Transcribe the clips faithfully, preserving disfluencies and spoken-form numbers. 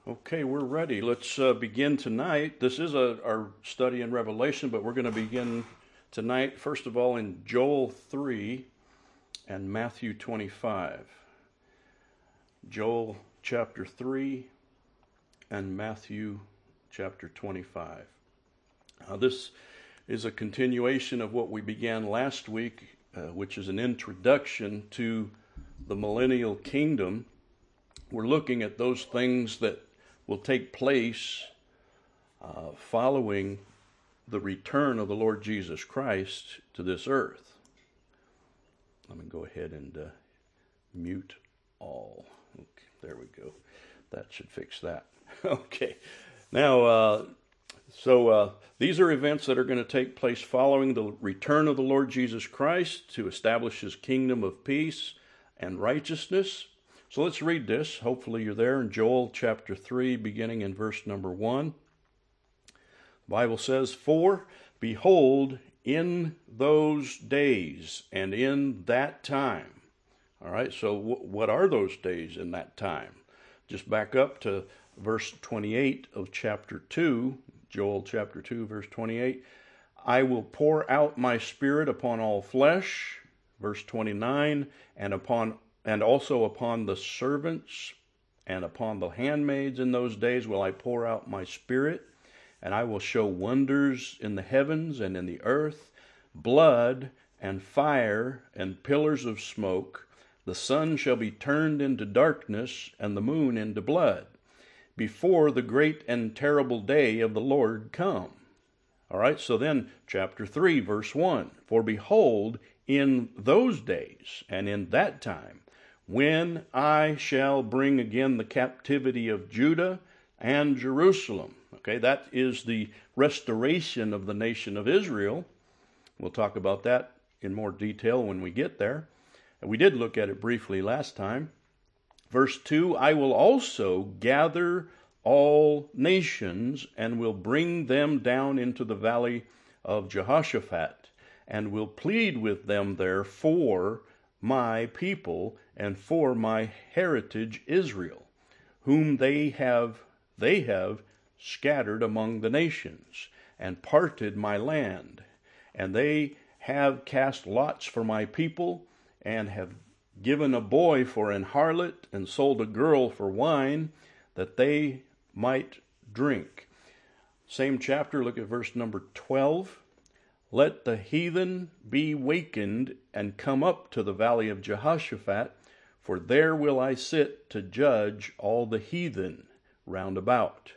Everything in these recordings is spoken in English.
Okay, we're ready. Let's uh, begin tonight. This is a, our study in Revelation, but we're going to begin tonight, first of all, in Joel three and Matthew twenty-five. Joel chapter three and Matthew chapter twenty-five. Now, this is a continuation of what we began last week, uh, which is an introduction to the millennial kingdom. We're looking at those things that will take place uh, following the return of the Lord Jesus Christ to this earth. Let me go ahead and uh, mute all. Okay, there we go. That should fix that. Okay. Now, uh, so uh, these are events that are going to take place following the return of the Lord Jesus Christ to establish his kingdom of peace and righteousness. So let's read this. Hopefully you're there in Joel chapter three, beginning in verse number one. The Bible says, "For behold, in those days and in that time." All right, so w- what are those days in that time? Just back up to verse twenty-eight of chapter two, Joel chapter two, verse twenty-eight. "I will pour out my spirit upon all flesh," verse twenty-nine, "and upon And also upon the servants and upon the handmaids in those days will I pour out my spirit, and I will show wonders in the heavens and in the earth, blood and fire and pillars of smoke. The sun shall be turned into darkness and the moon into blood, before the great and terrible day of the Lord come." All right, so then chapter three, verse one. "For behold, in those days and in that time, when I shall bring again the captivity of Judah and Jerusalem." Okay, that is the restoration of the nation of Israel. We'll talk about that in more detail when we get there. We did look at it briefly last time. Verse two, "I will also gather all nations and will bring them down into the valley of Jehoshaphat, and will plead with them there for my people and for my heritage Israel, whom they have they have scattered among the nations, and parted my land. And they have cast lots for my people, and have given a boy for an harlot, and sold a girl for wine, that they might drink." Same chapter, look at verse number twelve. "Let the heathen be wakened and come up to the valley of Jehoshaphat, for there will I sit to judge all the heathen round about."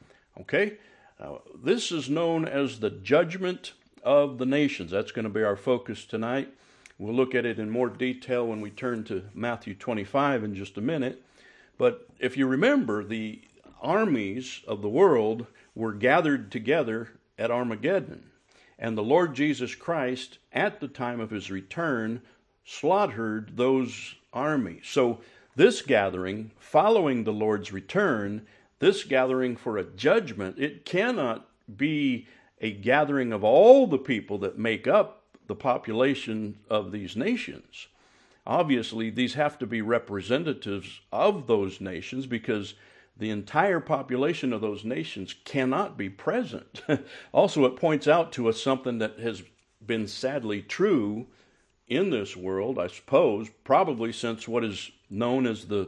Okay, now, this is known as the judgment of the nations. That's going to be our focus tonight. We'll look at it in more detail when we turn to Matthew twenty-five in just a minute. But if you remember, the armies of the world were gathered together at Armageddon. And the Lord Jesus Christ, at the time of his return, slaughtered those armies. So this gathering, following the Lord's return, this gathering for a judgment, it cannot be a gathering of all the people that make up the population of these nations. Obviously, these have to be representatives of those nations, because the entire population of those nations cannot be present. Also, it points out to us something that has been sadly true in this world, I suppose, probably since what is known as the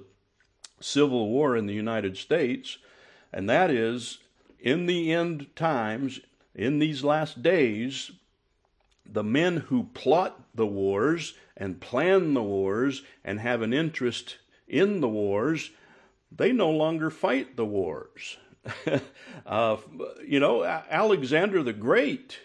Civil War in the United States, and that is, in the end times, in these last days, the men who plot the wars and plan the wars and have an interest in the wars, they no longer fight the wars. uh, you know, Alexander the Great,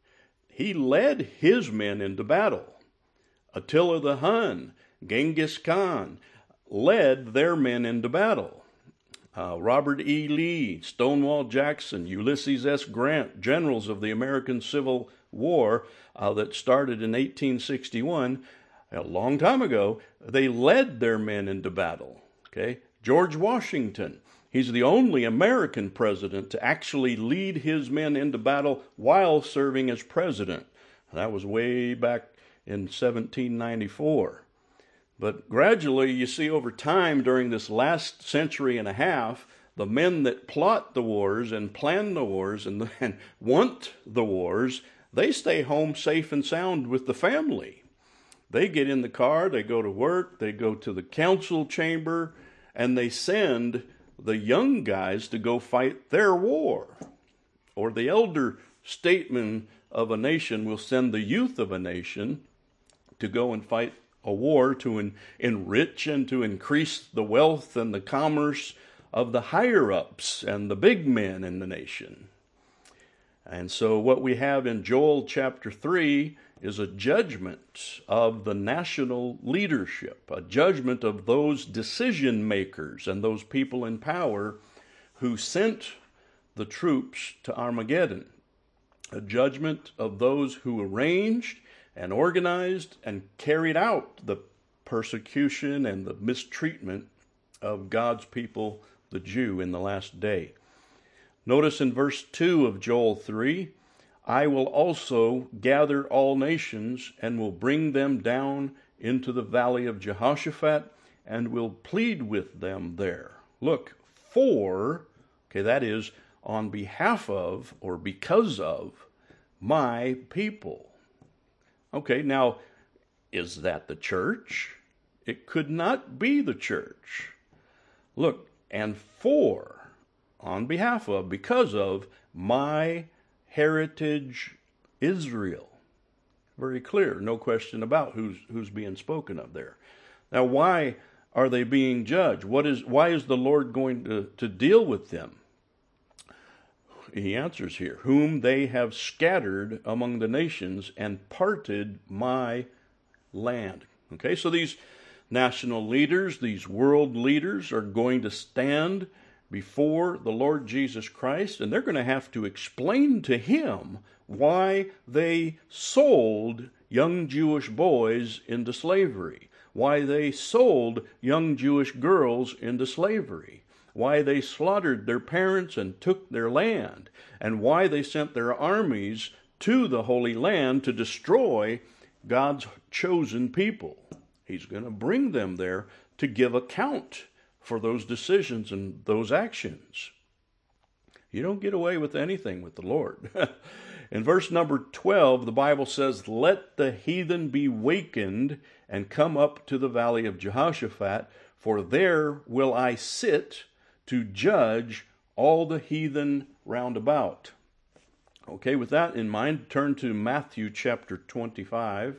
he led his men into battle. Attila the Hun, Genghis Khan, led their men into battle. Uh, Robert E. Lee, Stonewall Jackson, Ulysses S. Grant, generals of the American Civil War uh, that started in eighteen sixty-one, a long time ago, they led their men into battle. Okay? George Washington, he's the only American president to actually lead his men into battle while serving as president. That was way back in seventeen ninety-four. But gradually, you see, over time, during this last century and a half, the men that plot the wars and plan the wars and, and want the wars, they stay home safe and sound with the family. They get in the car, they go to work, they go to the council chamber, and they send the young guys to go fight their war. Or the elder statesman of a nation will send the youth of a nation to go and fight a war to en- enrich and to increase the wealth and the commerce of the higher-ups and the big men in the nation. And so what we have in Joel chapter three is a judgment of the national leadership, a judgment of those decision makers and those people in power who sent the troops to Armageddon, a judgment of those who arranged and organized and carried out the persecution and the mistreatment of God's people, the Jew, in the last day. Notice in verse two of Joel three, I will also gather all nations and will bring them down into the valley of Jehoshaphat and will plead with them there. Look, for, okay, that is on behalf of or because of my people. Okay, now, is that the church? It could not be the church. Look, and for, on behalf of, because of my heritage Israel. Very clear, no question about who's who's being spoken of there. Now, why are they being judged? What is why is the Lord going to, to deal with them? He answers here, whom they have scattered among the nations and parted my land. Okay, so these national leaders, these world leaders are going to stand before the Lord Jesus Christ, and they're going to have to explain to him why they sold young Jewish boys into slavery, why they sold young Jewish girls into slavery, why they slaughtered their parents and took their land, and why they sent their armies to the Holy Land to destroy God's chosen people. He's going to bring them there to give account for those decisions and those actions. You don't get away with anything with the Lord. In verse number twelve, the Bible says, let the heathen be wakened and come up to the valley of Jehoshaphat, for there will I sit to judge all the heathen round about. Okay, with that in mind, turn to Matthew chapter twenty-five.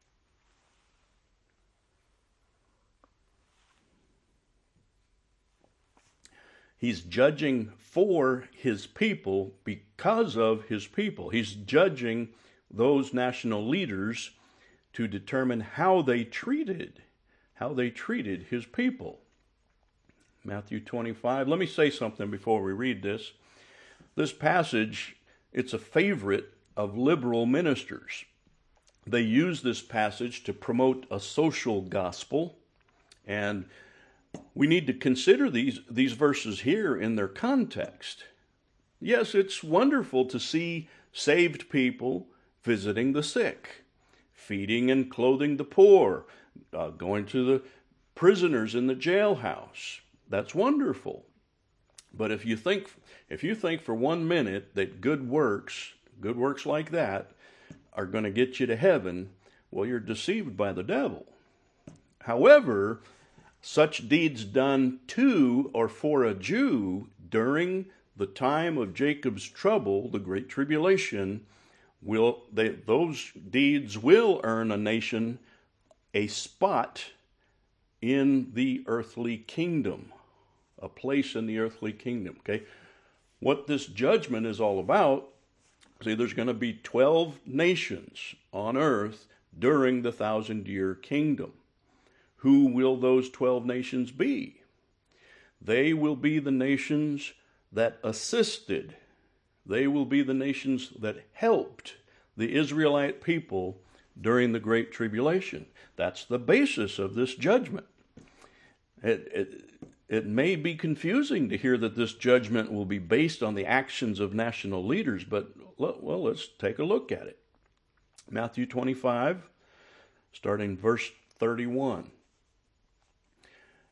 He's judging for his people because of his people. He's judging those national leaders to determine how they treated, how they treated his people. Matthew twenty-five. Let me say something before we read this. This passage, it's a favorite of liberal ministers. They use this passage to promote a social gospel, and we need to consider these, these verses here in their context. Yes, it's wonderful to see saved people visiting the sick, feeding and clothing the poor, uh, going to the prisoners in the jailhouse. That's wonderful. But if you think if you think for one minute that good works, good works like that, are going to get you to heaven, well, you're deceived by the devil. However, such deeds done to or for a Jew during the time of Jacob's trouble, the Great Tribulation, will they, those deeds will earn a nation a spot in the earthly kingdom, a place in the earthly kingdom. Okay, what this judgment is all about, see, there's going to be twelve nations on earth during the thousand-year kingdom. Who will those twelve nations be? They will be the nations that assisted. They will be the nations that helped the Israelite people during the Great Tribulation. That's the basis of this judgment. It, it, it may be confusing to hear that this judgment will be based on the actions of national leaders, but, well, let's take a look at it. Matthew twenty-five, starting verse thirty-one.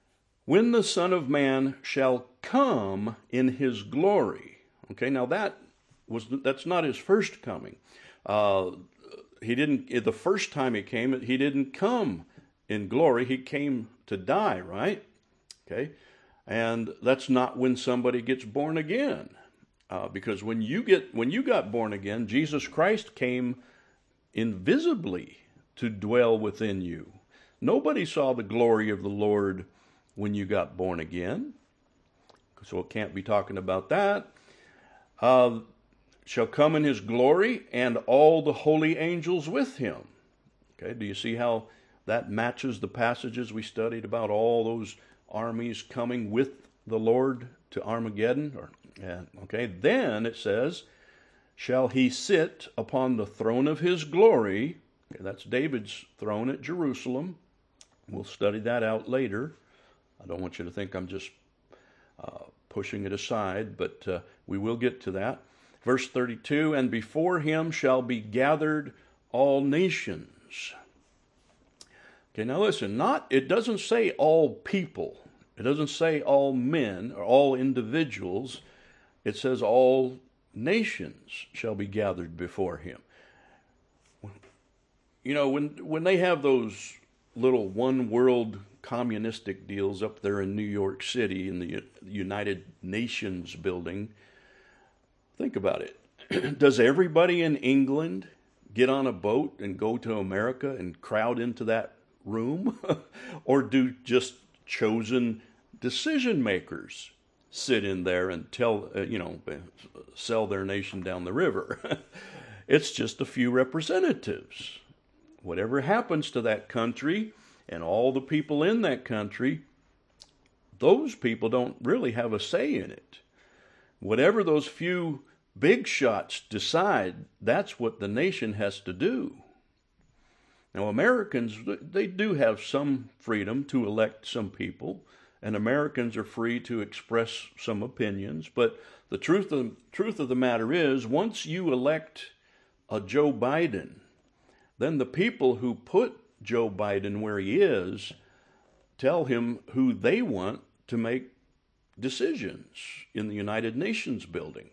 when the Son of Man shall come in his glory. Okay, now that was that's not his first coming. Uh, he didn't. The first time he came, he didn't come in glory. He came to die, right? Okay, and that's not when somebody gets born again, uh, because when you get when you got born again, Jesus Christ came invisibly to dwell within you. Nobody saw the glory of the Lord when you got born again, so it can't be talking about that. Uh, shall come in his glory, and all the holy angels with him. Okay, do you see how that matches the passages we studied about all those armies coming with the Lord to Armageddon? Or, yeah, okay, then it says, shall he sit upon the throne of his glory. Okay, that's David's throne at Jerusalem. We'll study that out later. I don't want you to think I'm just uh, pushing it aside, but uh, we will get to that. Verse thirty-two, and before him shall be gathered all nations. Okay, now listen, not it doesn't say all people. It doesn't say all men or all individuals. It says all nations shall be gathered before him. You know, when when they have those little one world communistic deals up there in New York City in the United Nations building, think about it. Does everybody in England get on a boat and go to America and crowd into that room? Or do just chosen decision makers sit in there and tell, uh, you know, sell their nation down the river? It's just a few representatives. Whatever happens to that country and all the people in that country, those people don't really have a say in it. Whatever those few big shots decide, that's what the nation has to do. Now, Americans, they do have some freedom to elect some people, and Americans are free to express some opinions, but the truth of, truth of the matter is, once you elect a Joe Biden, then the people who put Joe Biden where he is tell him who they want to make decisions in the United Nations building,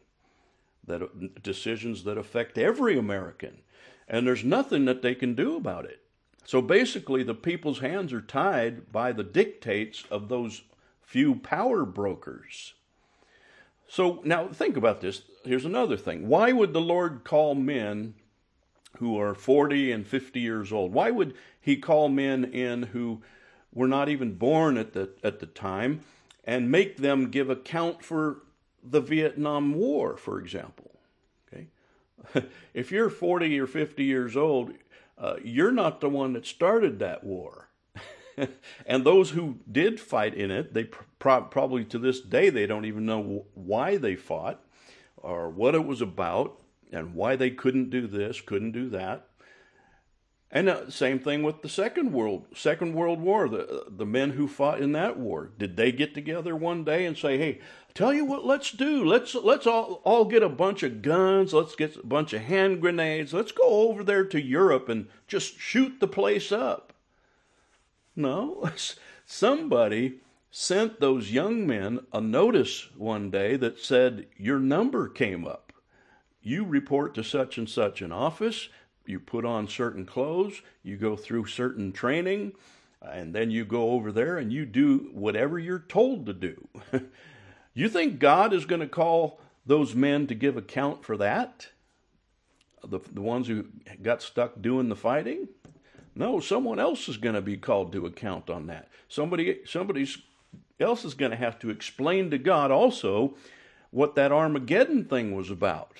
that decisions that affect every American, and there's nothing that they can do about it. So basically, the people's hands are tied by the dictates of those few power brokers. So now think about this. Here's another thing. Why would the Lord call men who are forty and fifty years old? Why would he call men in who were not even born at the at the time and make them give account for the Vietnam War, for example? Okay, if you're forty or fifty years old, uh, you're not the one that started that war. And those who did fight in it, they pro- probably to this day they don't even know why they fought or what it was about, and why they couldn't do this, couldn't do that. And uh, same thing with the Second World Second World War, the the men who fought in that war. Did they get together one day and say, hey, tell you what, let's do. Let's let's all, all get a bunch of guns. Let's get a bunch of hand grenades. Let's go over there to Europe and just shoot the place up. No, somebody sent those young men a notice one day that said, your number came up. You report to such and such an office, you put on certain clothes, you go through certain training, and then you go over there and you do whatever you're told to do. You think God is going to call those men to give account for that? The, the ones who got stuck doing the fighting? No, someone else is going to be called to account on that. Somebody, somebody else is going to have to explain to God also what that Armageddon thing was about.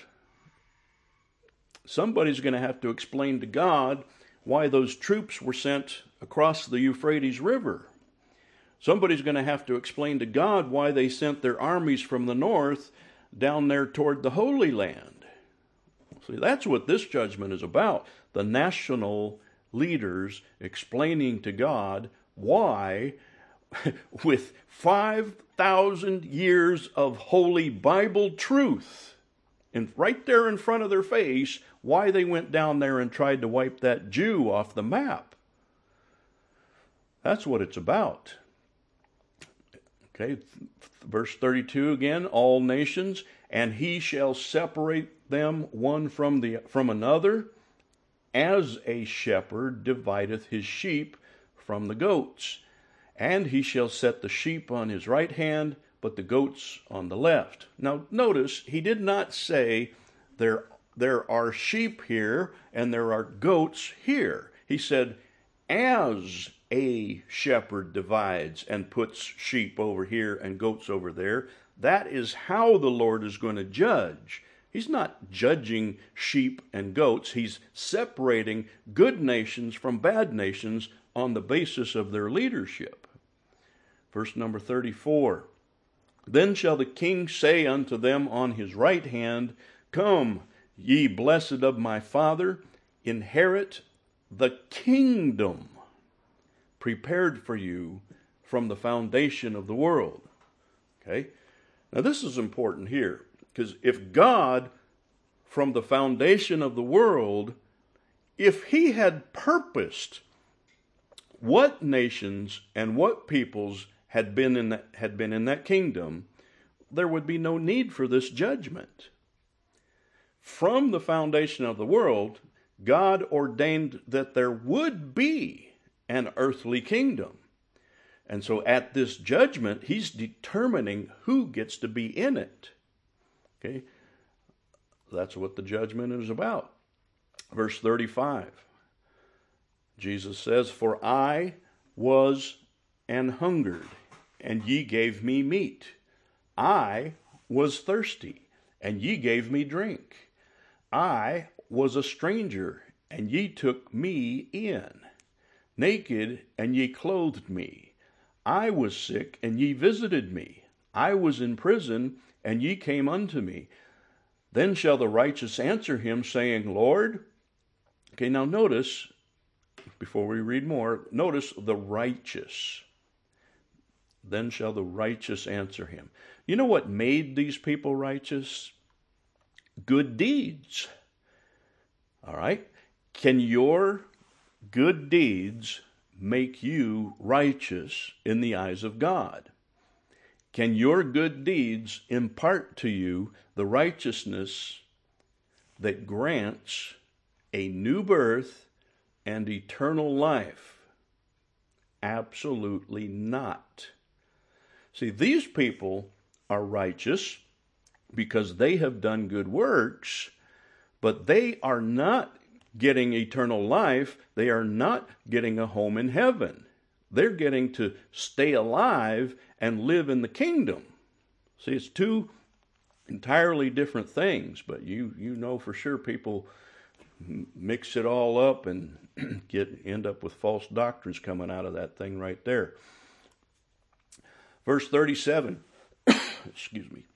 Somebody's going to have to explain to God why those troops were sent across the Euphrates River. Somebody's going to have to explain to God why they sent their armies from the north down there toward the Holy Land. See, that's what this judgment is about. The national leaders explaining to God why, with five thousand years of holy Bible truth, and right there in front of their face, why they went down there and tried to wipe that Jew off the map. That's what it's about. Okay, verse thirty-two again, all nations, and he shall separate them one from the from another, as a shepherd divideth his sheep from the goats. And he shall set the sheep on his right hand, but the goats on the left. Now notice, he did not say there, there are sheep here and there are goats here. He said, as a shepherd divides and puts sheep over here and goats over there, that is how the Lord is going to judge. He's not judging sheep and goats. He's separating good nations from bad nations on the basis of their leadership. Verse number thirty-four. Then shall the king say unto them on his right hand, Come, ye blessed of my Father, inherit the kingdom prepared for you from the foundation of the world. Okay? Now this is important here, because if God, from the foundation of the world, if he had purposed what nations and what peoples had been in that, had been in that kingdom, there would be no need for this judgment. From the foundation of the world, God ordained that there would be an earthly kingdom. And so at this judgment, he's determining who gets to be in it. Okay? That's what the judgment is about. Verse thirty-five. Jesus says, For I was an hungered, and ye gave me meat. I was thirsty, and ye gave me drink. I was a stranger, and ye took me in. Naked, and ye clothed me. I was sick, and ye visited me. I was in prison, and ye came unto me. Then shall the righteous answer him, saying, Lord. Okay, now notice, before we read more, notice the righteous. Then shall the righteous answer him. You know what made these people righteous? Good deeds. All right? Can your good deeds make you righteous in the eyes of God? Can your good deeds impart to you the righteousness that grants a new birth and eternal life? Absolutely not. See, these people are righteous because they have done good works, but they are not getting eternal life. They are not getting a home in heaven. They're getting to stay alive and live in the kingdom. See, it's two entirely different things, but you you know for sure people mix it all up and get end up with false doctrines coming out of that thing right there. Verse thirty-seven. Excuse me.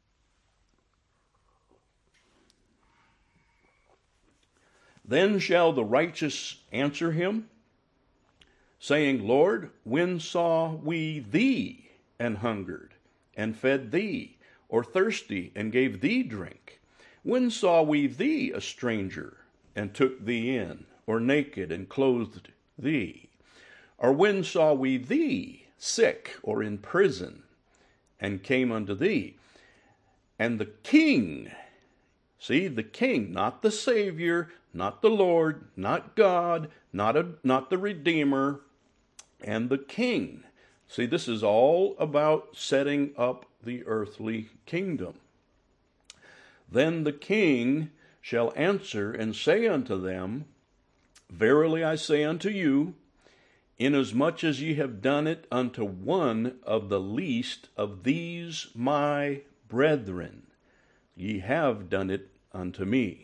Then shall the righteous answer him, saying, Lord, when saw we thee an hungered, and fed thee, or thirsty, and gave thee drink? When saw we thee a stranger, and took thee in, or naked, and clothed thee? Or when saw we thee sick, or in prison, and came unto thee? And the king, see, the king, not the Savior, not the Lord, not God, not, a, not the Redeemer, and the king. See, this is all about setting up the earthly kingdom. Then the king shall answer and say unto them, Verily I say unto you, inasmuch as ye have done it unto one of the least of these my brethren, ye have done it unto me.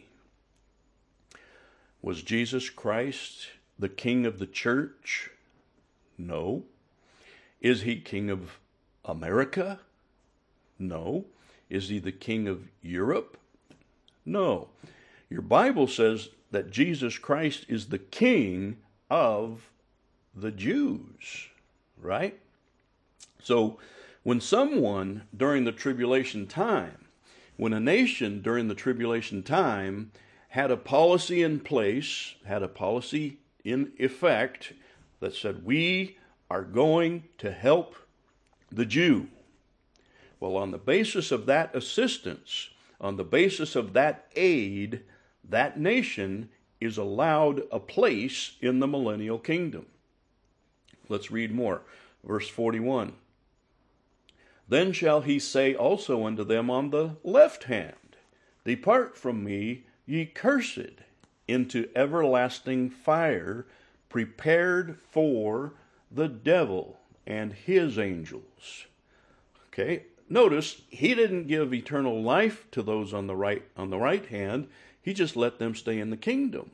Was Jesus Christ the king of the church? No. Is he king of America? No. Is he the king of Europe? No. Your Bible says that Jesus Christ is the king of the Jews, right? So when someone during the tribulation time, when a nation during the tribulation time had a policy in place, had a policy in effect that said, we are going to help the Jew. Well, on the basis of that assistance, on the basis of that aid, that nation is allowed a place in the millennial kingdom. Let's read more. Verse forty-one. Then shall he say also unto them on the left hand, Depart from me, ye cursed, into everlasting fire, prepared for the devil and his angels. Okay, notice he didn't give eternal life to those on the right on the right hand. He just let them stay in the kingdom.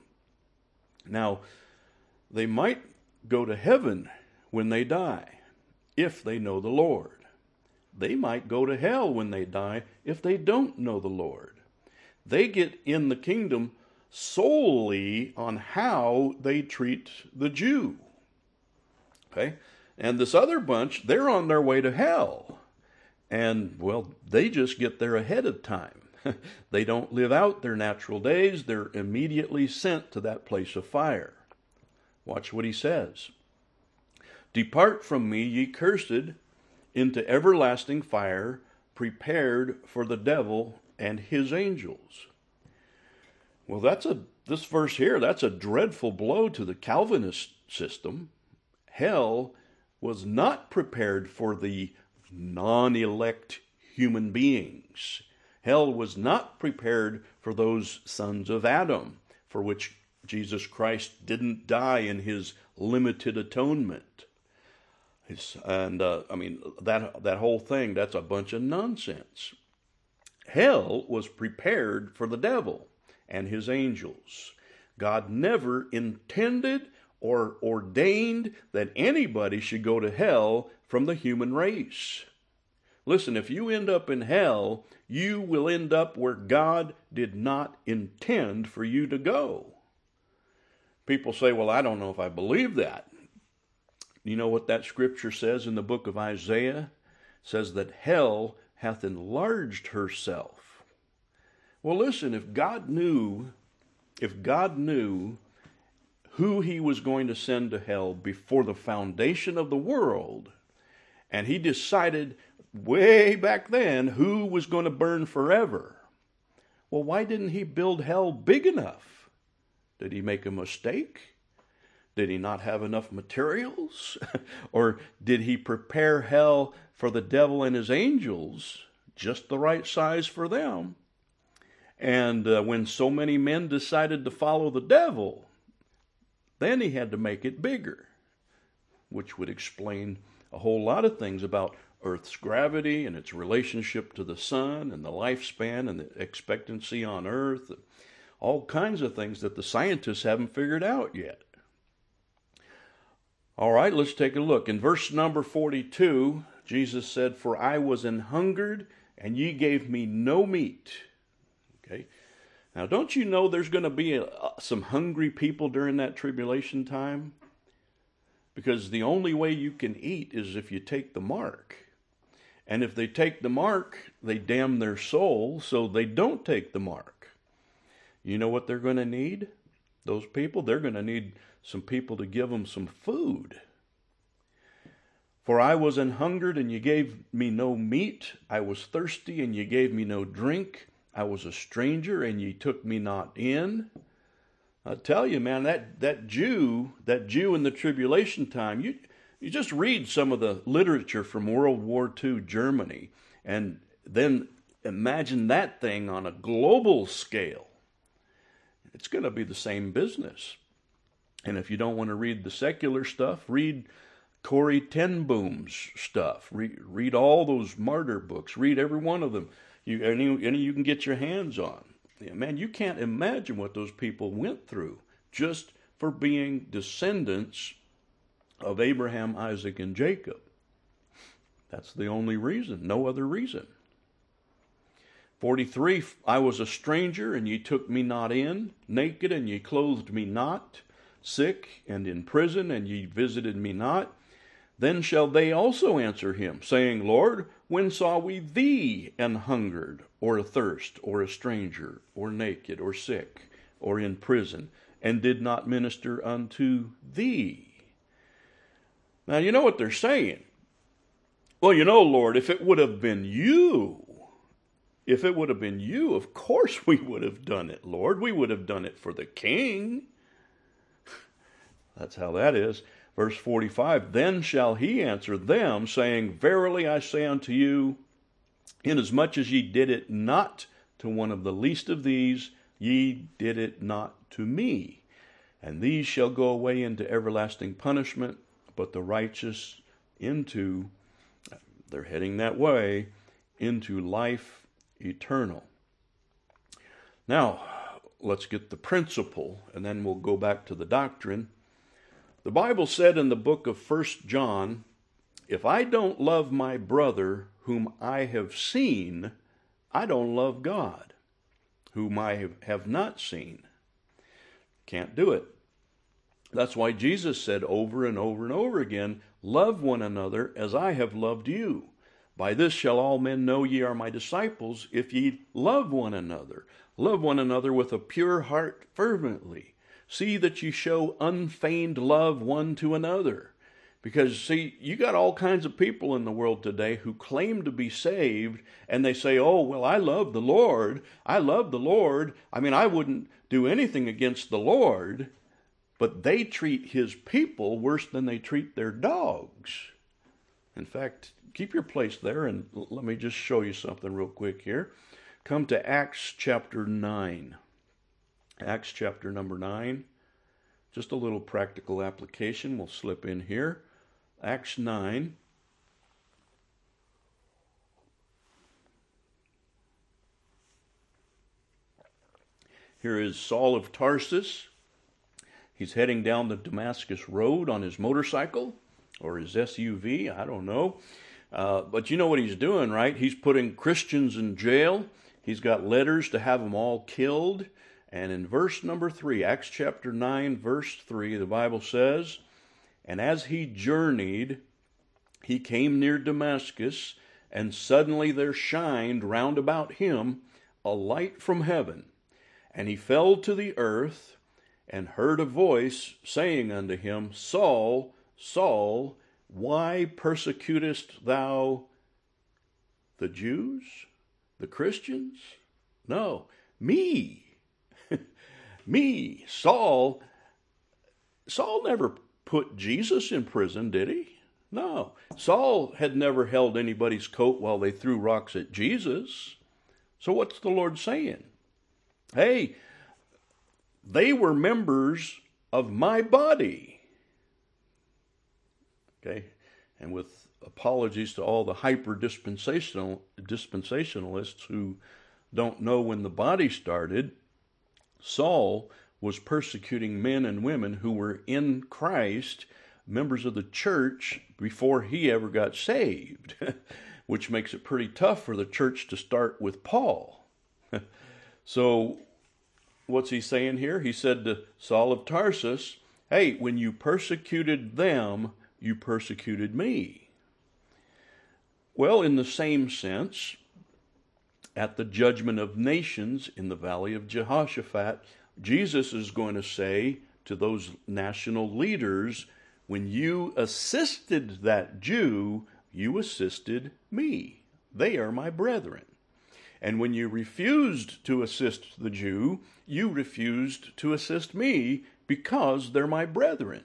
Now, they might go to heaven when they die, if they know the Lord. They might go to hell when they die if they don't know the Lord. They get in the kingdom solely on how they treat the Jew. Okay? And this other bunch, they're on their way to hell. And, well, they just get there ahead of time. They don't live out their natural days. They're immediately sent to that place of fire. Watch what he says. Depart from me, ye cursed, into everlasting fire, prepared for the devil and his angels. Well, that's a this verse here, that's a dreadful blow to the Calvinist system. Hell was not prepared for the non-elect human beings. Hell was not prepared for those sons of Adam, for which Jesus Christ didn't die in his limited atonement. It's, and, uh, I mean, that, that whole thing, that's a bunch of nonsense. Hell was prepared for the devil and his angels. God never intended or ordained that anybody should go to hell from the human race. Listen, if you end up in hell, you will end up where God did not intend for you to go. People say, well, I don't know if I believe that. You know what that scripture says in the book of Isaiah? It says that hell hath enlarged herself. Well, listen, if God knew, if God knew who he was going to send to hell before the foundation of the world, and he decided way back then who was going to burn forever, well, why didn't he build hell big enough? Did he make a mistake? Did he not have enough materials? Or did he prepare hell for the devil and his angels, just the right size for them? And uh, when so many men decided to follow the devil, then he had to make it bigger, which would explain a whole lot of things about Earth's gravity and its relationship to the sun and the lifespan and the expectancy on Earth, all kinds of things that the scientists haven't figured out yet. All right, let's take a look. In verse number forty-two, Jesus said, For I was an hungered, and ye gave me no meat. Okay. Now, don't you know there's going to be a, some hungry people during that tribulation time? Because the only way you can eat is if you take the mark. And if they take the mark, they damn their soul, so they don't take the mark. You know what they're going to need? Those people, they're going to need some people to give them some food. For I was an hungered, and you gave me no meat. I was thirsty, and you gave me no drink. I was a stranger, and ye took me not in. I tell you, man, that, that Jew, that Jew in the tribulation time, you, you just read some of the literature from World War Two Germany, and then imagine that thing on a global scale. It's going to be the same business. And if you don't want to read the secular stuff, read Corrie ten Boom's stuff. Read, read all those martyr books. Read every one of them. You, any, any you can get your hands on. Yeah, man, you can't imagine what those people went through just for being descendants of Abraham, Isaac, and Jacob. That's the only reason, no other reason. forty-three, I was a stranger, and ye took me not in, naked, and ye clothed me not, sick, and in prison, and ye visited me not. Then shall they also answer him, saying, Lord, when saw we thee an hungered, or athirst, or a stranger, or naked, or sick, or in prison, and did not minister unto thee? Now, you know what they're saying. Well, you know, Lord, if it would have been you, if it would have been you, of course we would have done it, Lord. We would have done it for the king. That's how that is. Verse forty-five, then shall he answer them, saying, verily I say unto you, inasmuch as ye did it not to one of the least of these, ye did it not to me. And these shall go away into everlasting punishment, but the righteous into, they're heading that way, into life eternal. Now, let's get the principle, and then we'll go back to the doctrine. The Bible said in the book of First John, if I don't love my brother whom I have seen, I don't love God, whom I have not seen. Can't do it. That's why Jesus said over and over and over again, love one another as I have loved you. By this shall all men know ye are my disciples, if ye love one another. Love one another with a pure heart fervently. See that you show unfeigned love one to another. Because, see, you got all kinds of people in the world today who claim to be saved, and they say, oh, well, I love the Lord. I love the Lord. I mean, I wouldn't do anything against the Lord. But they treat his people worse than they treat their dogs. In fact, keep your place there, and let me just show you something real quick here. Come to Acts chapter nine. Acts chapter number nine. Just a little practical application. We'll slip in here. Acts nine. Here is Saul of Tarsus. He's heading down the Damascus Road on his motorcycle or his S U V, I don't know. Uh, but you know what he's doing, right? He's putting Christians in jail. He's got letters to have them all killed. And in verse number three, Acts chapter nine, verse three, the Bible says, and as he journeyed, he came near Damascus, and suddenly there shined round about him a light from heaven. And he fell to the earth, and heard a voice saying unto him, Saul, Saul, why persecutest thou the Jews, the Christians? No, me. Me, Saul. Saul never put Jesus in prison, did he? No. Saul had never held anybody's coat while they threw rocks at Jesus. So what's the Lord saying? Hey, they were members of my body. Okay? And with apologies to all the hyper-dispensational dispensationalists who don't know when the body started, Saul was persecuting men and women who were in Christ, members of the church, before he ever got saved, which makes it pretty tough for the church to start with Paul. So, what's he saying here? He said to Saul of Tarsus, hey, when you persecuted them, you persecuted me. Well, in the same sense, at the judgment of nations in the valley of Jehoshaphat, Jesus is going to say to those national leaders, when you assisted that Jew, you assisted me. They are my brethren. And when you refused to assist the Jew, you refused to assist me because they're my brethren.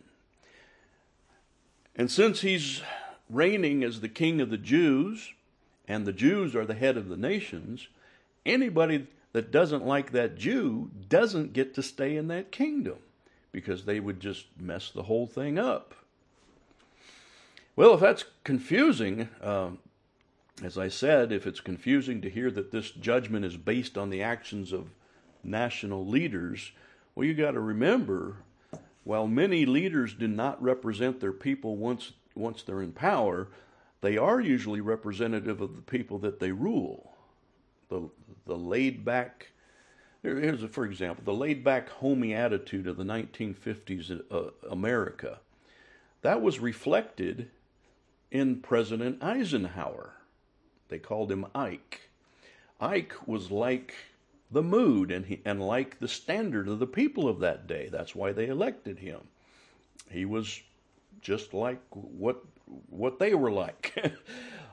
And since he's reigning as the king of the Jews, and the Jews are the head of the nations, anybody that doesn't like that Jew doesn't get to stay in that kingdom, because they would just mess the whole thing up. Well, if that's confusing, uh, as I said, if it's confusing to hear that this judgment is based on the actions of national leaders, well, you got to remember, while many leaders do not represent their people once once they're in power, they are usually representative of the people that they rule. The the laid back, here's a, for example, the laid back, homey attitude of the nineteen fifties uh, America. That was reflected in President Eisenhower. They called him Ike. Ike was like the mood and he, and like the standard of the people of that day. That's why they elected him. He was just like what what they were like.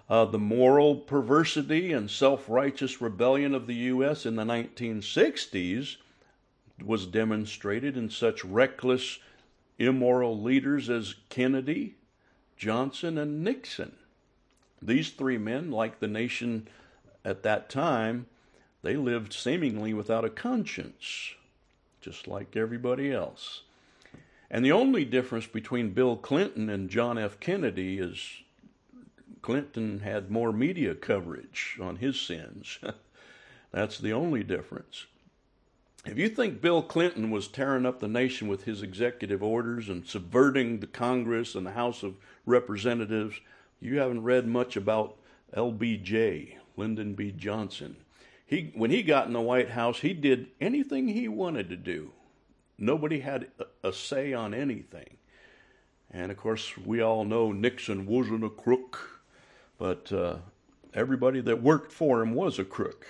Uh, the moral perversity and self-righteous rebellion of the U S in the nineteen sixties was demonstrated in such reckless, immoral leaders as Kennedy, Johnson, and Nixon. These three men, like the nation at that time, they lived seemingly without a conscience, just like everybody else. And the only difference between Bill Clinton and John F. Kennedy is Clinton had more media coverage on his sins. That's the only difference. If you think Bill Clinton was tearing up the nation with his executive orders and subverting the Congress and the House of Representatives, you haven't read much about L B J, Lyndon B. Johnson. He, when he got in the White House, he did anything he wanted to do. Nobody had a, a say on anything. And of course, we all know Nixon wasn't a crook, but uh, everybody that worked for him was a crook.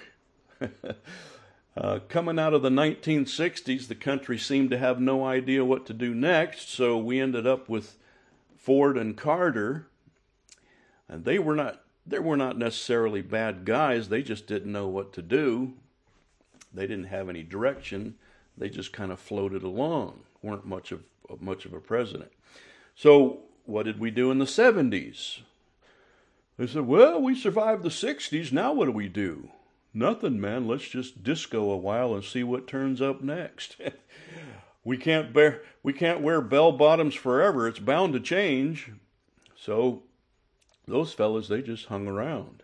Uh, coming out of the nineteen sixties, the country seemed to have no idea what to do next, so we ended up with Ford and Carter. And they were not they were not necessarily bad guys. They just didn't know what to do. They didn't have any direction. They just kind of floated along. Weren't much of much of a president. So what did we do in the seventies? They said, well, we survived the sixties. Now what do we do? Nothing, man. Let's just disco a while and see what turns up next. we can't bear, we can't wear bell bottoms forever. It's bound to change. So those fellas, they just hung around.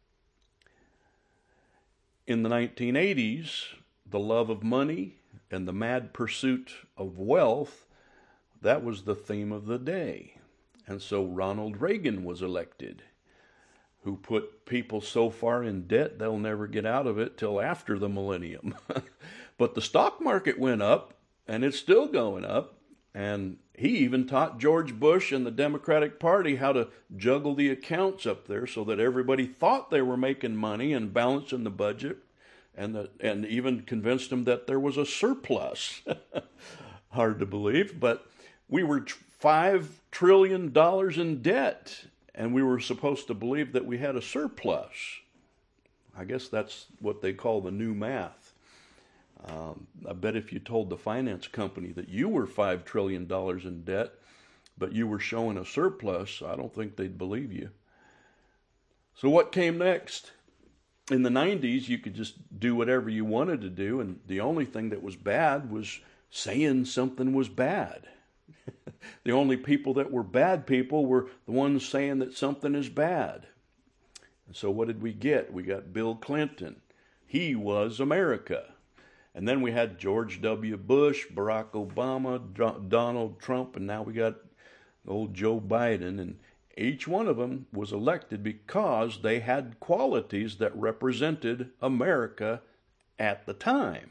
In the nineteen eighties, the love of money and the mad pursuit of wealth, that was the theme of the day. And so Ronald Reagan was elected, who put people so far in debt they'll never get out of it till after the millennium. But the stock market went up, and it's still going up, and he even taught George Bush and the Democratic Party how to juggle the accounts up there so that everybody thought they were making money and balancing the budget, and, the, and even convinced them that there was a surplus. Hard to believe, but we were five trillion dollars in debt. And we were supposed to believe that we had a surplus. I guess that's what they call the new math. Um, I bet if you told the finance company that you were five trillion dollars in debt, but you were showing a surplus, I don't think they'd believe you. So what came next? In the nineties, you could just do whatever you wanted to do, and the only thing that was bad was saying something was bad. The only people that were bad people were the ones saying that something is bad. And so what did we get? We got Bill Clinton. He was America. And then we had George W. Bush, Barack Obama, Donald Trump, and now we got old Joe Biden. And each one of them was elected because they had qualities that represented America at the time.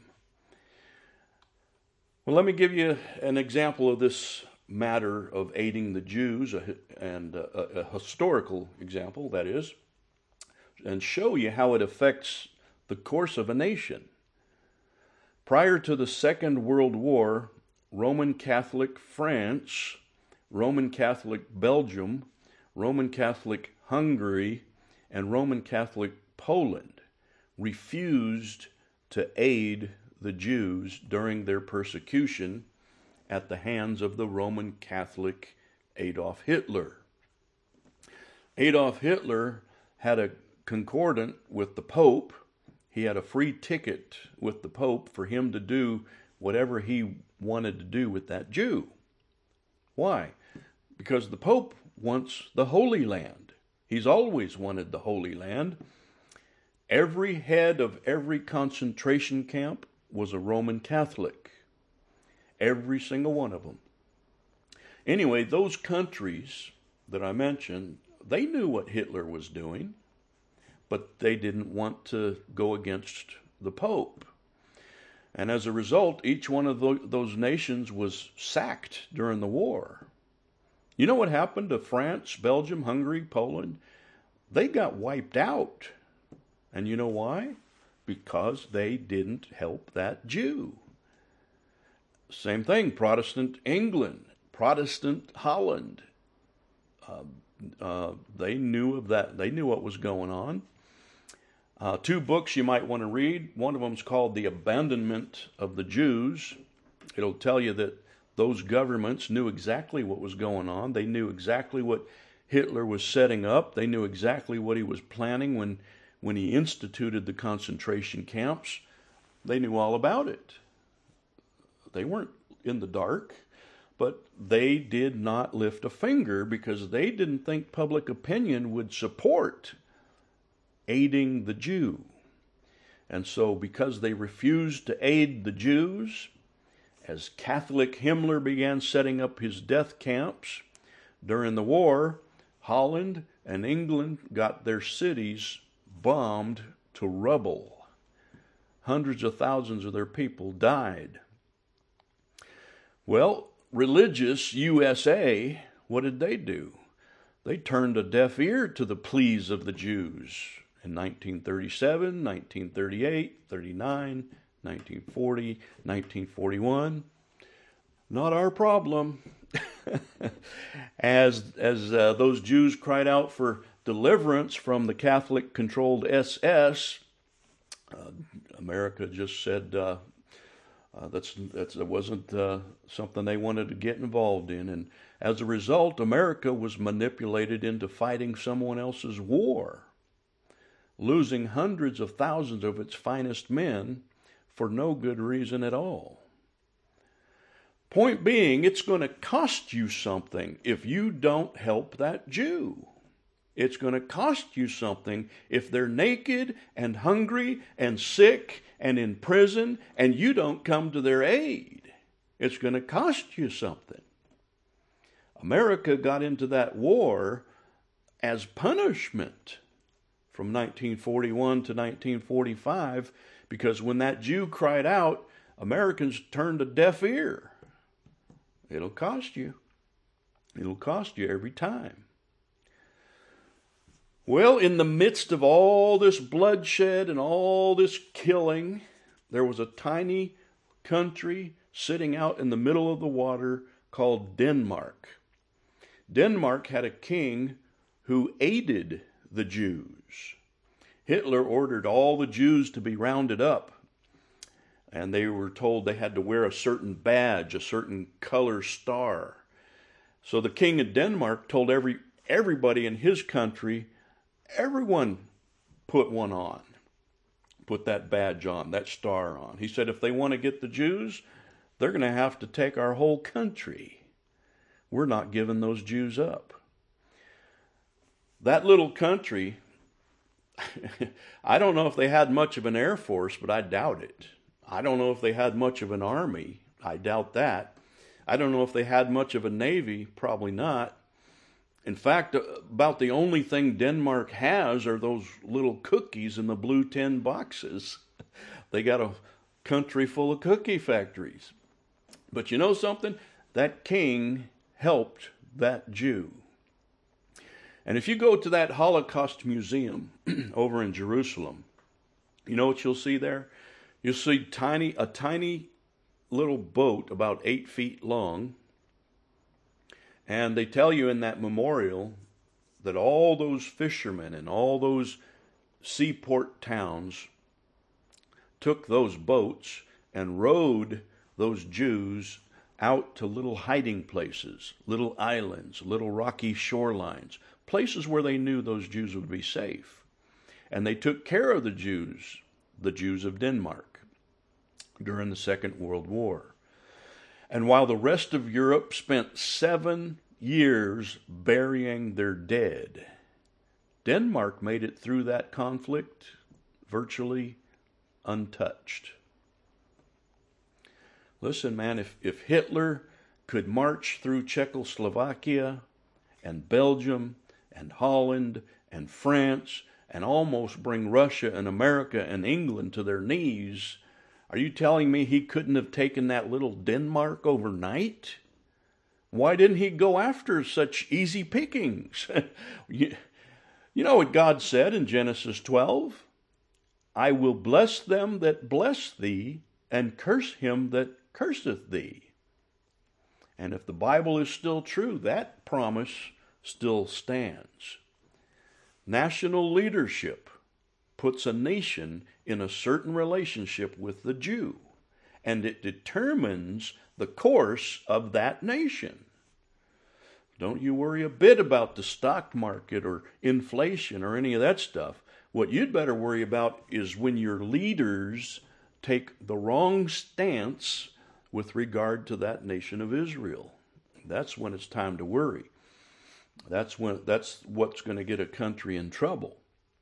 Well, let me give you an example of this matter of aiding the Jews, and a, a historical example, that is, and show you how it affects the course of a nation. Prior to the Second World War, Roman Catholic France, Roman Catholic Belgium, Roman Catholic Hungary, and Roman Catholic Poland refused to aid the Jews during their persecution at the hands of the Roman Catholic Adolf Hitler. Adolf Hitler had a concordant with the Pope. He had a free ticket with the Pope for him to do whatever he wanted to do with that Jew. Why? Because the Pope wants the Holy Land. He's always wanted the Holy Land. Every head of every concentration camp was a Roman Catholic. Every single one of them. Anyway, those countries that I mentioned, they knew what Hitler was doing, but they didn't want to go against the Pope. And as a result, each one of those nations was sacked during the war. You know what happened to France, Belgium, Hungary, Poland? They got wiped out. And you know why? Because they didn't help that Jew. Same thing, Protestant England, Protestant Holland, uh, Uh, they knew of that. They knew what was going on. Uh, two books you might want to read. One of them is called The Abandonment of the Jews. It'll tell you that those governments knew exactly what was going on. They knew exactly what Hitler was setting up. They knew exactly what he was planning when, when he instituted the concentration camps. They knew all about it. They weren't in the dark, but they did not lift a finger because they didn't think public opinion would support aiding the Jew. And so because they refused to aid the Jews, as Catholic Himmler began setting up his death camps during the war, Holland and England got their cities bombed to rubble. Hundreds of thousands of their people died. Well, religious U S A, what did they do? They turned a deaf ear to the pleas of the Jews in nineteen thirty-seven, nineteen thirty-eight, thirty-nine, nineteen forty, nineteen forty-one. Not our problem. as as uh, those Jews cried out for deliverance from the Catholic-controlled S S, uh, America just said uh, uh, that's that's it wasn't uh, something they wanted to get involved in, and as a result, America was manipulated into fighting someone else's war, losing hundreds of thousands of its finest men for no good reason at all. Point being, it's going to cost you something if you don't help that Jew. It's going to cost you something if they're naked and hungry and sick and in prison and you don't come to their aid. It's going to cost you something. America got into that war as punishment from nineteen forty-one to nineteen forty-five, because when that Jew cried out, Americans turned a deaf ear. It'll cost you. It'll cost you every time. Well, in the midst of all this bloodshed and all this killing, there was a tiny country sitting out in the middle of the water called Denmark. Denmark had a king who aided the Jews. Hitler ordered all the Jews to be rounded up, and they were told they had to wear a certain badge, a certain color star. So the king of Denmark told every everybody in his country, everyone put one on, put that badge on, that star on. He said if they want to get the Jews, they're going to have to take our whole country. We're not giving those Jews up. That little country, I don't know if they had much of an air force, but I doubt it. I don't know if they had much of an army. I doubt that. I don't know if they had much of a navy. Probably not. In fact, about the only thing Denmark has are those little cookies in the blue tin boxes. They got a country full of cookie factories. But you know something? That king helped that Jew. And if you go to that Holocaust museum over in Jerusalem, you know what you'll see there? You'll see tiny, a tiny little boat about eight feet long. And they tell you in that memorial that all those fishermen and all those seaport towns took those boats and rowed those Jews out to little hiding places, little islands, little rocky shorelines, places where they knew those Jews would be safe. And they took care of the Jews, the Jews of Denmark, during the Second World War. And while the rest of Europe spent seven years burying their dead, Denmark made it through that conflict virtually untouched. Listen, man, if, if Hitler could march through Czechoslovakia and Belgium and Holland and France and almost bring Russia and America and England to their knees, are you telling me he couldn't have taken that little Denmark overnight? Why didn't he go after such easy pickings? you, you know what God said in Genesis twelve? I will bless them that bless thee, and curse him that curseth thee. And if the Bible is still true, that promise still stands. National leadership puts a nation in a certain relationship with the Jew, and it determines the course of that nation. Don't you worry a bit about the stock market or inflation or any of that stuff. What you'd better worry about is when your leaders take the wrong stance with regard to that nation of Israel. That's when it's time to worry. That's when that's what's going to get a country in trouble.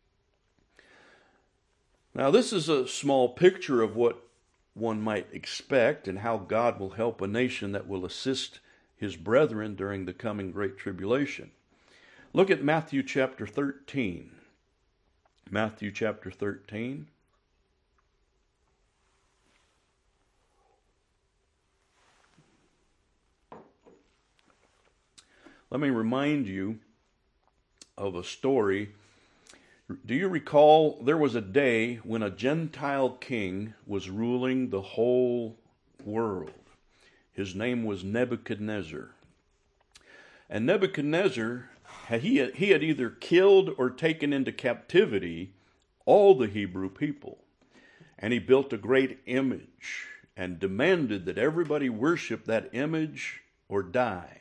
Now, this is a small picture of what one might expect and how God will help a nation that will assist his brethren during the coming great tribulation. Look at Matthew chapter thirteen. Matthew chapter thirteen. Let me remind you of a story. Do you recall there was a day when a Gentile king was ruling the whole world? His name was Nebuchadnezzar. And Nebuchadnezzar, had, he, had, he had either killed or taken into captivity all the Hebrew people. And he built a great image and demanded that everybody worship that image or die.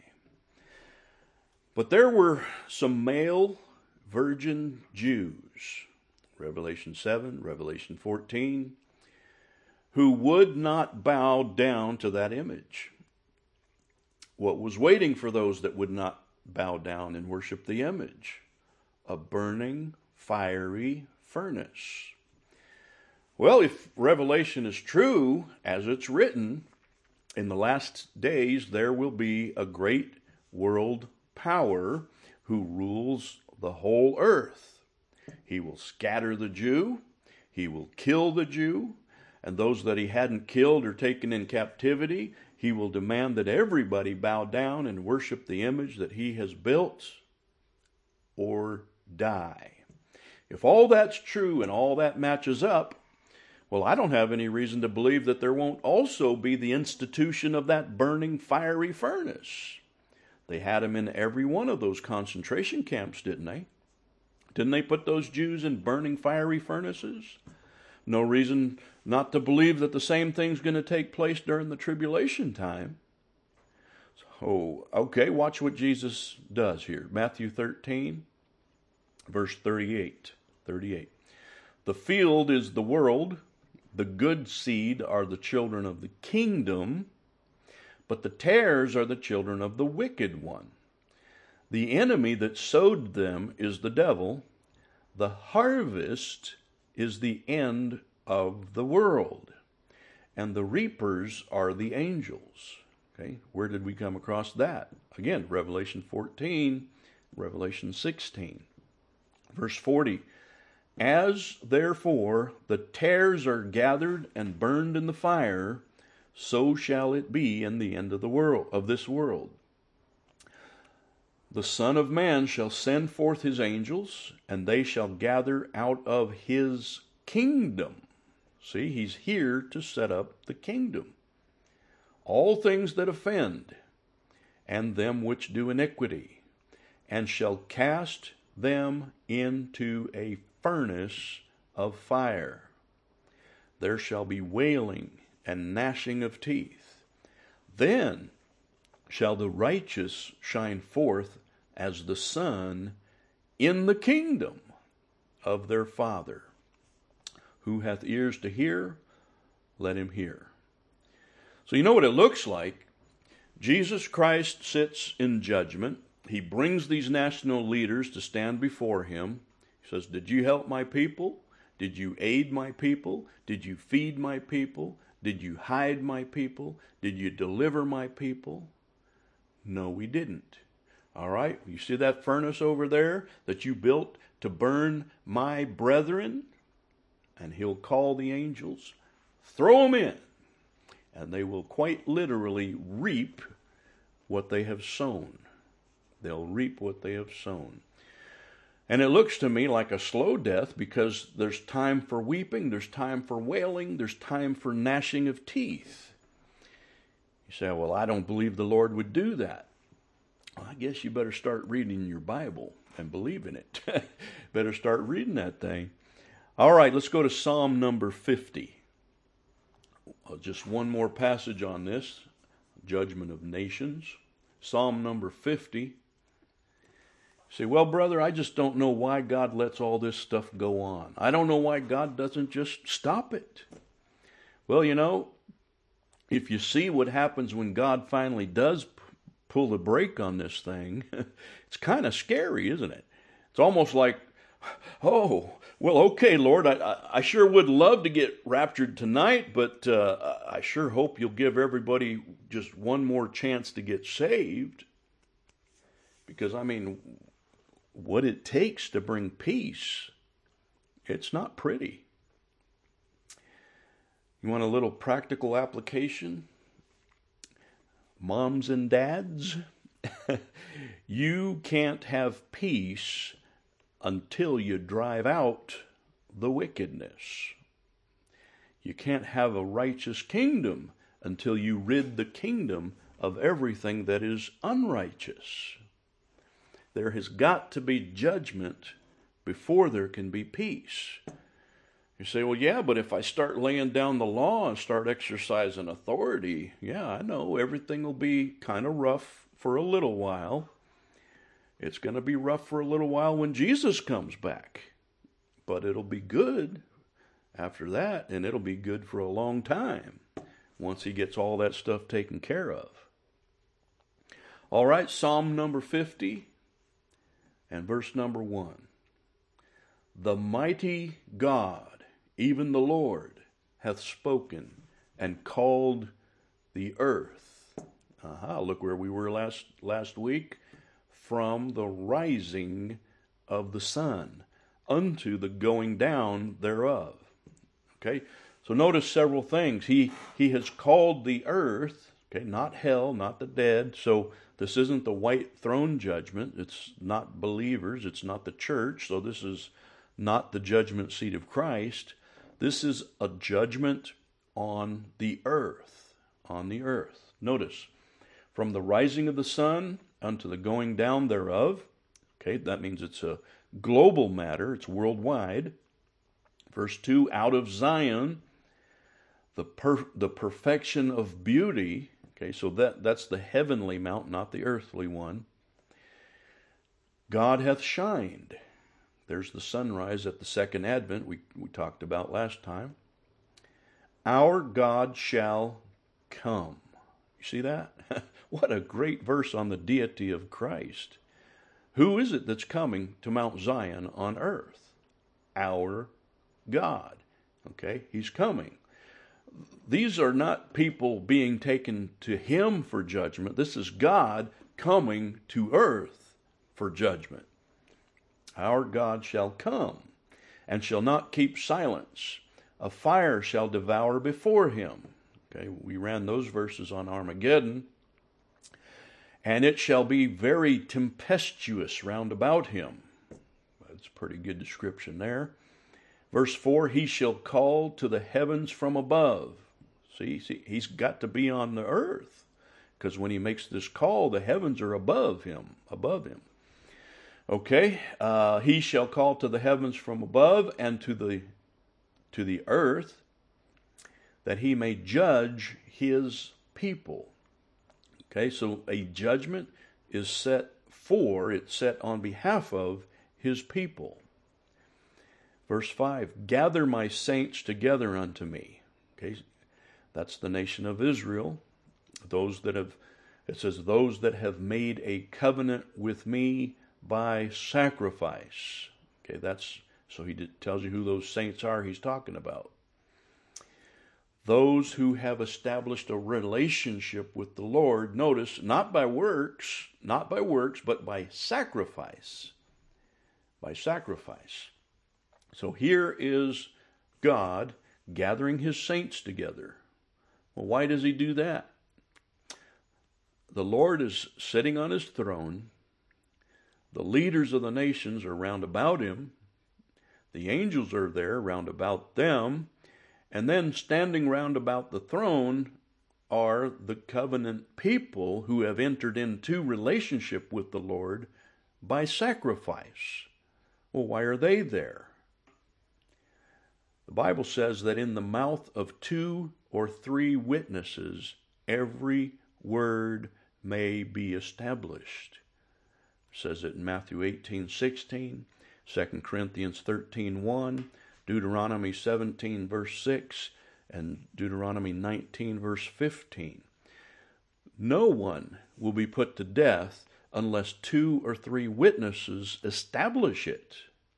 But there were some male virgin Jews, Revelation seven, Revelation fourteen, who would not bow down to that image. What was waiting for those that would not bow down and worship the image? A burning, fiery furnace. Well, if Revelation is true, as it's written, in the last days there will be a great world power who rules the whole earth. He will scatter the Jew, he will kill the Jew, and those that he hadn't killed or taken in captivity, he will demand that everybody bow down and worship the image that he has built or die. If all that's true and all that matches up, well, I don't have any reason to believe that there won't also be the institution of that burning fiery furnace. They had them in every one of those concentration camps, didn't they? Didn't they put those Jews in burning fiery furnaces? No reason not to believe that the same thing's going to take place during the tribulation time. So, okay, watch what Jesus does here. Matthew thirteen, verse thirty-eight. thirty-eight. The field is the world, the good seed are the children of the kingdom, but the tares are the children of the wicked one. The enemy that sowed them is the devil. The harvest is the end of the world. And the reapers are the angels. Okay, where did we come across that? Again, Revelation fourteen, Revelation sixteen. Verse forty. As therefore the tares are gathered and burned in the fire, so shall it be in the end of the world, of this world. The Son of Man shall send forth his angels, and they shall gather out of his kingdom. See, he's here to set up the kingdom. All things that offend, and them which do iniquity, and shall cast them into a furnace of fire. There shall be wailing and gnashing of teeth. Then shall the righteous shine forth as the sun in the kingdom of their Father. Who hath ears to hear, let him hear. So you know what it looks like. Jesus Christ sits in judgment. He brings these national leaders to stand before him. He says, did you help my people? Did you aid my people? Did you feed my people? Did you hide my people? Did you deliver my people? No, we didn't. All right, you see that furnace over there that you built to burn my brethren? And he'll call the angels, throw them in, and they will quite literally reap what they have sown. They'll reap what they have sown. And it looks to me like a slow death because there's time for weeping, there's time for wailing, there's time for gnashing of teeth. You say, well, I don't believe the Lord would do that. Well, I guess you better start reading your Bible and believing it. Better start reading that thing. All right, let's go to Psalm number fifty. Uh, just one more passage on this, judgment of nations. Psalm number fifty. Say, well, brother, I just don't know why God lets all this stuff go on. I don't know why God doesn't just stop it. Well, you know, if you see what happens when God finally does p- pull the brake on this thing, it's kind of scary, isn't it? It's almost like, oh, well, okay, Lord, I, I, I sure would love to get raptured tonight, but uh, I sure hope you'll give everybody just one more chance to get saved. Because, I mean, what it takes to bring peace, it's not pretty. You want a little practical application? Moms and dads, you can't have peace until you drive out the wickedness. You can't have a righteous kingdom until you rid the kingdom of everything that is unrighteous. There has got to be judgment before there can be peace. You say, well, yeah, but if I start laying down the law and start exercising authority, yeah, I know everything will be kind of rough for a little while. It's going to be rough for a little while when Jesus comes back, but it'll be good after that, and it'll be good for a long time once he gets all that stuff taken care of. All right, Psalm number fifty and verse number one. The mighty God, even the Lord, hath spoken and called the earth. Aha, look where we were last last week. From the rising of the sun unto the going down thereof. Okay, so notice several things. He he has called the earth, okay, not hell, not the dead. So this isn't the white throne judgment. It's not believers. It's not the church. So this is not the judgment seat of Christ. This is a judgment on the earth, on the earth. Notice, from the rising of the sun unto the going down thereof. Okay, that means it's a global matter. It's worldwide. Verse two, out of Zion, the per, the perfection of beauty. Okay, so that, that's the heavenly mount, not the earthly one. God hath shined. There's the sunrise at the second advent we, we talked about last time. Our God shall come. You see that? What a great verse on the deity of Christ. Who is it that's coming to Mount Zion on earth? Our God. Okay, he's coming. These are not people being taken to him for judgment. This is God coming to earth for judgment. Our God shall come and shall not keep silence. A fire shall devour before him. Okay, we ran those verses on Armageddon. And it shall be very tempestuous round about him. That's a pretty good description there. Verse four, he shall call to the heavens from above. See, see, he's got to be on the earth, because when he makes this call, the heavens are above him, above him. Okay, uh, he shall call to the heavens from above and to the to the earth, that he may judge his people. Okay, so a judgment is set for, it's set on behalf of his people. Verse five, gather my saints together unto me. Okay, that's the nation of Israel. Those that have, it says, those that have made a covenant with me by sacrifice. Okay, that's, so he did, tells you who those saints are he's talking about. Those who have established a relationship with the Lord, notice, not by works, not by works, but by sacrifice. By sacrifice. So here is God gathering his saints together. Well, why does he do that? The Lord is sitting on his throne. The leaders of the nations are round about him. The angels are there round about them. And then standing round about the throne are the covenant people who have entered into relationship with the Lord by sacrifice. Well, why are they there? The Bible says that in the mouth of two or three witnesses, every word may be established. It says it in Matthew eighteen sixteen, Second Corinthians thirteen one, Deuteronomy seventeen verse six, and Deuteronomy nineteen verse fifteen. No one will be put to death unless two or three witnesses establish it.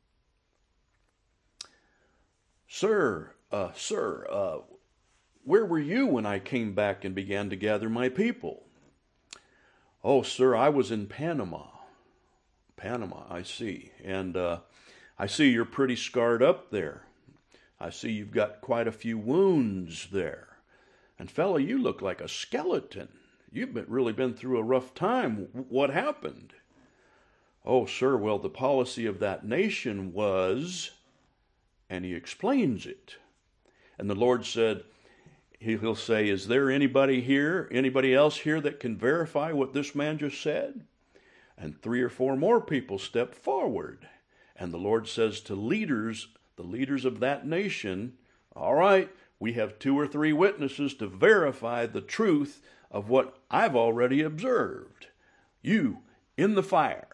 Sir, uh, sir, uh, where were you when I came back and began to gather my people? Oh, sir, I was in Panama. Panama, I see. And uh, I see you're pretty scarred up there. I see you've got quite a few wounds there. And fella, you look like a skeleton. You've been, really been through a rough time. What happened? Oh, sir, well, the policy of that nation was... And he explains it. And the Lord said, he'll say, is there anybody here, anybody else here that can verify what this man just said? And three or four more people step forward. And the Lord says to leaders, the leaders of that nation, all right, we have two or three witnesses to verify the truth of what I've already observed. You in the fire.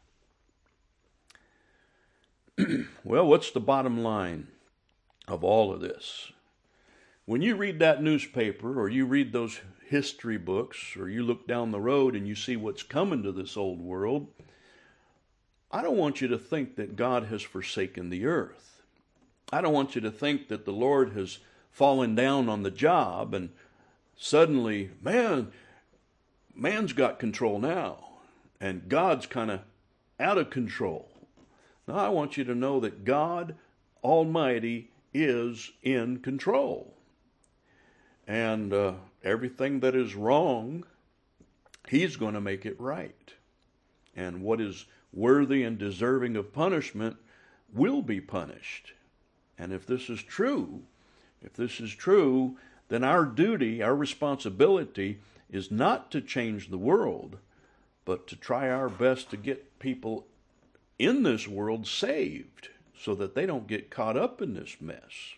Well, what's the bottom line of all of this? When you read that newspaper or you read those history books or you look down the road and you see what's coming to this old world, I don't want you to think that God has forsaken the earth. I don't want you to think that the Lord has fallen down on the job and suddenly, man, man's got control now and God's kind of out of control. Now, I want you to know that God Almighty is in control. And uh, everything that is wrong, He's going to make it right. And what is worthy and deserving of punishment will be punished. And if this is true, if this is true, then our duty, our responsibility is not to change the world, but to try our best to get people in this world saved so that they don't get caught up in this mess.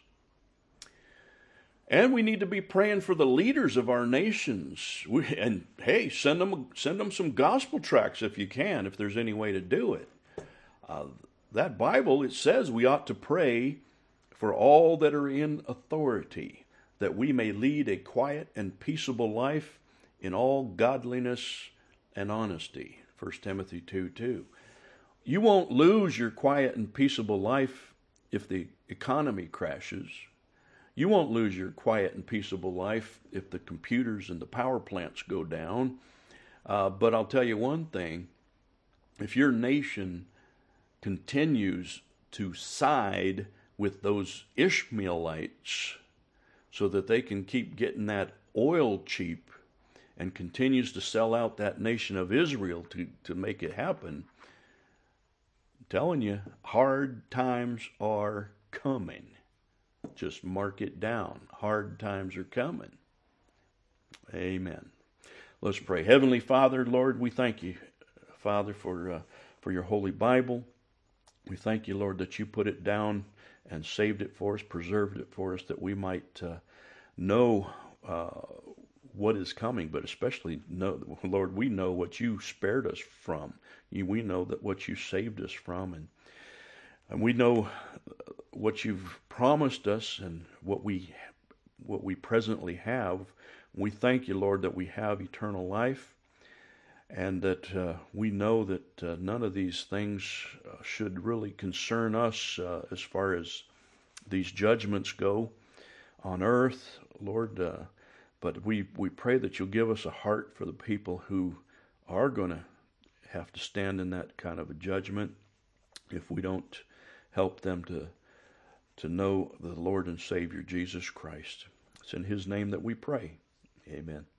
And we need to be praying for the leaders of our nations. We, and hey, send them send them some gospel tracts if you can, if there's any way to do it. Uh, that Bible, it says we ought to pray for all that are in authority, that we may lead a quiet and peaceable life in all godliness and honesty. First Timothy two two. You won't lose your quiet and peaceable life if the economy crashes. You won't lose your quiet and peaceable life if the computers and the power plants go down. Uh, but I'll tell you one thing. If your nation continues to side with those Ishmaelites so that they can keep getting that oil cheap and continues to sell out that nation of Israel to, to make it happen, telling you, hard times are coming. Just mark it down. Hard times are coming. Amen. Let's pray. Heavenly Father, Lord, we thank you, Father, for uh, for your Holy Bible. We thank you, Lord, that you put it down and saved it for us, preserved it for us, that we might uh, know uh, what is coming, but especially know, Lord, we know what you spared us from. You, we know that what you saved us from, and and we know what you've promised us and what we what we presently have. We thank you, Lord, that we have eternal life, and that uh, we know that uh, none of these things uh, should really concern us uh, as far as these judgments go on earth, Lord. Uh, but we, we pray that you'll give us a heart for the people who are going to have to stand in that kind of a judgment if we don't help them to to know the Lord and Savior Jesus Christ. It's in His name that we pray. Amen.